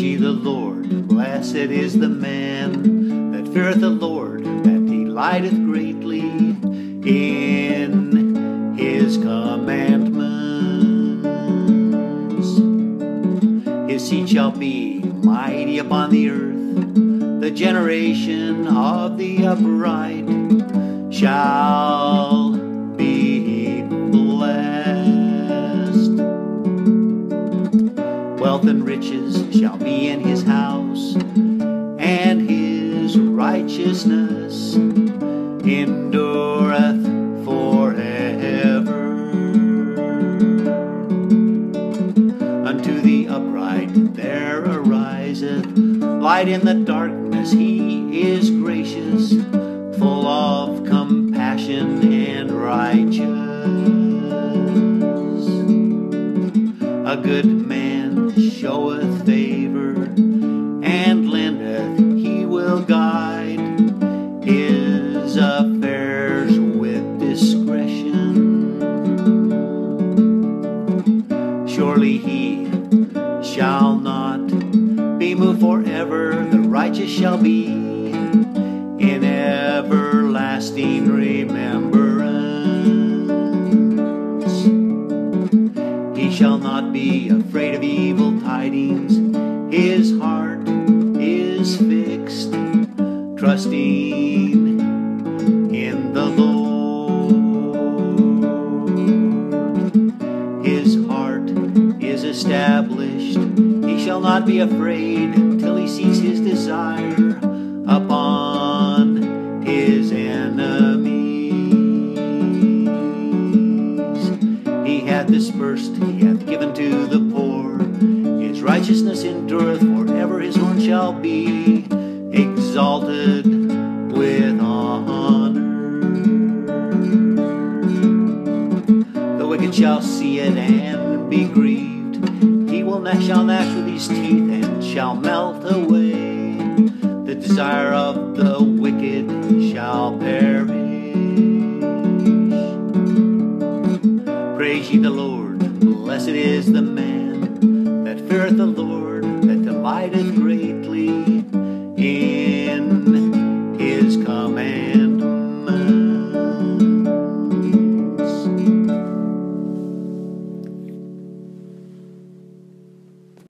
ye the Lord. Blessed is the man that feareth the Lord, that delighteth greatly in his commandments. His seed shall be mighty upon the earth. The generation of the upright shall be blessed. Wealth and riches shall be in his house, and his righteousness endureth forever. Unto the upright there ariseth light in the darkness. He is gracious, full of compassion and righteous. A good man showeth favor, and lendeth, he will guide his affairs with discretion. Surely he shall not be moved forever. The righteous shall be in everlasting remembrance. He shall not be afraid of evil tidings. His heart is fixed, trusting in the Lord. His heart is established. He shall not be afraid till he sees his desire upon his enemies. He hath dispersed, he hath given to the poor. His righteousness endureth forever. His horn shall be exalted with honor. The wicked shall see it and be grieved. He shall gnash with his teeth and shall melt away. The desire of the wicked shall perish. Praise ye the Lord. Blessed is the man